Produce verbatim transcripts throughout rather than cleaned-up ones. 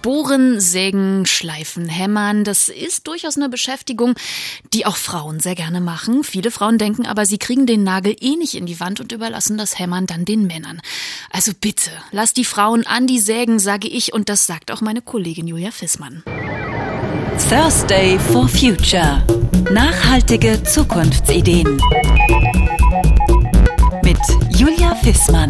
Bohren, sägen, schleifen, hämmern, das ist durchaus eine Beschäftigung, die auch Frauen sehr gerne machen. Viele Frauen denken aber, sie kriegen den Nagel eh nicht in die Wand und überlassen das Hämmern dann den Männern. Also bitte, lasst die Frauen an die Sägen, sage ich, und das sagt auch meine Kollegin Julia Fissmann. Thursday for Future. Nachhaltige Zukunftsideen. Mit Julia Fissmann.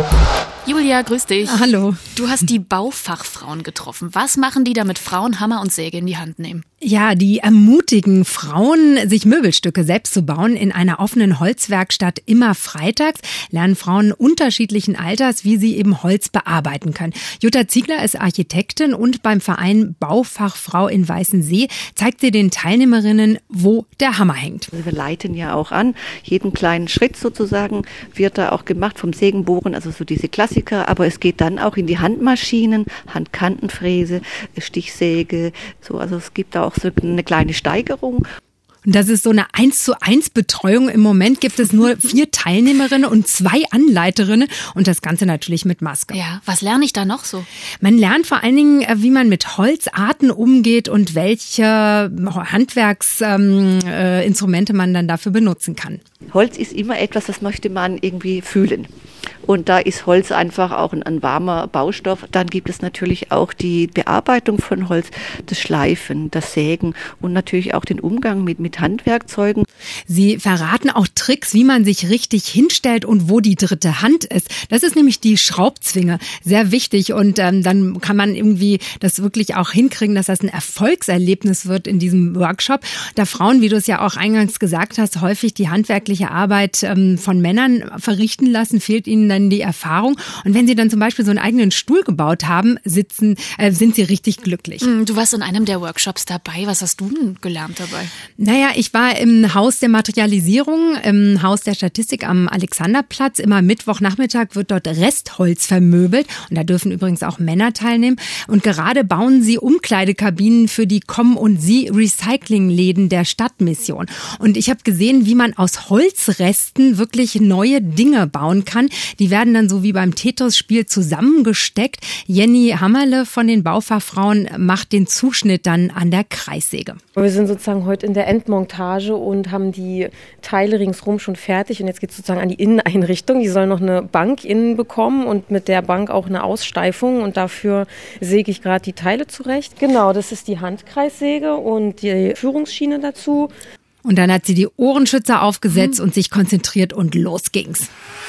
Julia, grüß dich. Hallo. Du hast die Baufachfrauen getroffen. Was machen die, damit Frauen Hammer und Säge in die Hand nehmen? Ja, die ermutigen Frauen, sich Möbelstücke selbst zu bauen. In einer offenen Holzwerkstatt immer freitags lernen Frauen unterschiedlichen Alters, wie sie eben Holz bearbeiten können. Jutta Ziegler ist Architektin und beim Verein Baufachfrau in Weißensee zeigt sie den Teilnehmerinnen, wo der Hammer hängt. Also wir leiten ja auch an. Jeden kleinen Schritt sozusagen wird da auch gemacht vom Sägenbohren, also so diese Klassiker. Aber es geht dann auch in die Handmaschinen, Handkantenfräse, Stichsäge. So, also es gibt da auch so eine kleine Steigerung. Und das ist so eine eins zu eins Betreuung. Im Moment gibt es nur vier Teilnehmerinnen und zwei Anleiterinnen und das Ganze natürlich mit Maske. Ja, was lerne ich da noch so? Man lernt vor allen Dingen, wie man mit Holzarten umgeht und welche Handwerksinstrumente ähm, äh, man dann dafür benutzen kann. Holz ist immer etwas, das möchte man irgendwie fühlen. Und da ist Holz einfach auch ein, ein warmer Baustoff. Dann gibt es natürlich auch die Bearbeitung von Holz, das Schleifen, das Sägen und natürlich auch den Umgang mit, mit Handwerkzeugen. Sie verraten auch Tricks, wie man sich richtig hinstellt und wo die dritte Hand ist. Das ist nämlich die Schraubzwinge. Sehr wichtig und ähm, dann kann man irgendwie das wirklich auch hinkriegen, dass das ein Erfolgserlebnis wird in diesem Workshop. Da Frauen, wie du es ja auch eingangs gesagt hast, häufig die handwerkliche Arbeit ähm, von Männern verrichten lassen, fehlt ihnen dann die Erfahrung. Und wenn sie dann zum Beispiel so einen eigenen Stuhl gebaut haben, sitzen, äh, sind sie richtig glücklich. Du warst in einem der Workshops dabei. Was hast du denn gelernt dabei? Naja, ich war im Haus der Materialisierung, im Haus der Statistik am Alexanderplatz. Immer Mittwochnachmittag wird dort Restholz vermöbelt. Und da dürfen übrigens auch Männer teilnehmen. Und gerade bauen sie Umkleidekabinen für die Komm und Sie Recyclingläden der Stadtmission. Und ich habe gesehen, wie man aus Holzresten wirklich neue Dinge bauen kann. Die werden dann so wie beim Tetris-Spiel zusammengesteckt. Jenny Hammerle von den Baufachfrauen macht den Zuschnitt dann an der Kreissäge. Wir sind sozusagen heute in der Endmontage und haben die Teile ringsrum schon fertig. Und jetzt geht es sozusagen an die Inneneinrichtung. Die sollen noch eine Bank innen bekommen und mit der Bank auch eine Aussteifung. Und dafür säge ich gerade die Teile zurecht. Genau, das ist die Handkreissäge und die Führungsschiene dazu. Und dann hat sie die Ohrenschützer aufgesetzt mhm. und sich konzentriert und los ging's.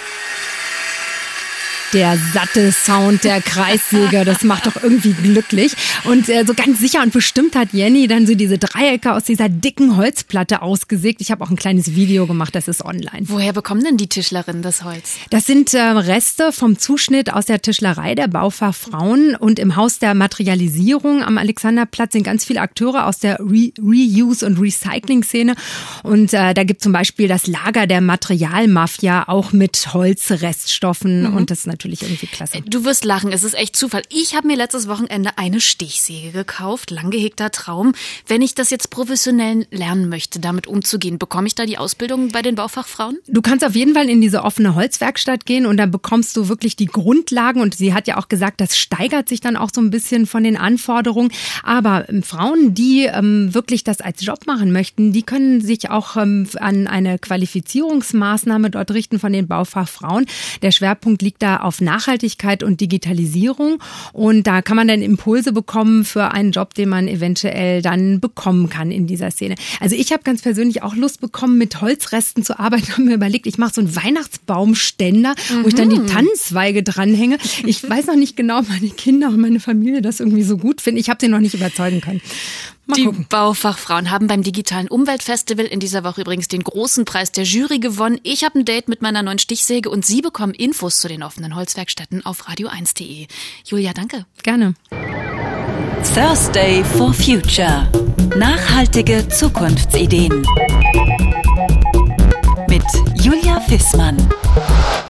Der satte Sound der Kreissäge, das macht doch irgendwie glücklich. Und äh, so ganz sicher und bestimmt hat Jenny dann so diese Dreiecke aus dieser dicken Holzplatte ausgesägt. Ich habe auch ein kleines Video gemacht, das ist online. Woher bekommen denn die Tischlerinnen das Holz? Das sind äh, Reste vom Zuschnitt aus der Tischlerei der Baufachfrauen. Und im Haus der Materialisierung am Alexanderplatz sind ganz viele Akteure aus der Re- Reuse- und Recycling-Szene. Und äh, da gibt es zum Beispiel das Lager der Materialmafia, auch mit Holzreststoffen. Mhm. Und das ist natürlich Natürlich irgendwie klasse. Du wirst lachen, es ist echt Zufall. Ich habe mir letztes Wochenende eine Stichsäge gekauft, lang gehegter Traum. Wenn ich das jetzt professionell lernen möchte, damit umzugehen, bekomme ich da die Ausbildung bei den Baufachfrauen? Du kannst auf jeden Fall in diese offene Holzwerkstatt gehen und dann bekommst du wirklich die Grundlagen. Und sie hat ja auch gesagt, das steigert sich dann auch so ein bisschen von den Anforderungen. Aber ähm, Frauen, die ähm, wirklich das als Job machen möchten, die können sich auch ähm, an eine Qualifizierungsmaßnahme dort richten von den Baufachfrauen. Der Schwerpunkt liegt da auf auf Nachhaltigkeit und Digitalisierung und da kann man dann Impulse bekommen für einen Job, den man eventuell dann bekommen kann in dieser Szene. Also ich habe ganz persönlich auch Lust bekommen, mit Holzresten zu arbeiten und mir überlegt, ich mache so einen Weihnachtsbaumständer, mhm. wo ich dann die Tannenzweige dranhänge. Ich weiß noch nicht genau, ob meine Kinder und meine Familie das irgendwie so gut finden. Ich habe sie noch nicht überzeugen können. Mal Die gucken. Baufachfrauen haben beim digitalen Umweltfestival in dieser Woche übrigens den großen Preis der Jury gewonnen. Ich habe ein Date mit meiner neuen Stichsäge und Sie bekommen Infos zu den offenen Holzwerkstätten auf radio eins punkt de. Julia, danke. Gerne. Thursday for Future. Nachhaltige Zukunftsideen. Mit Julia Fissmann.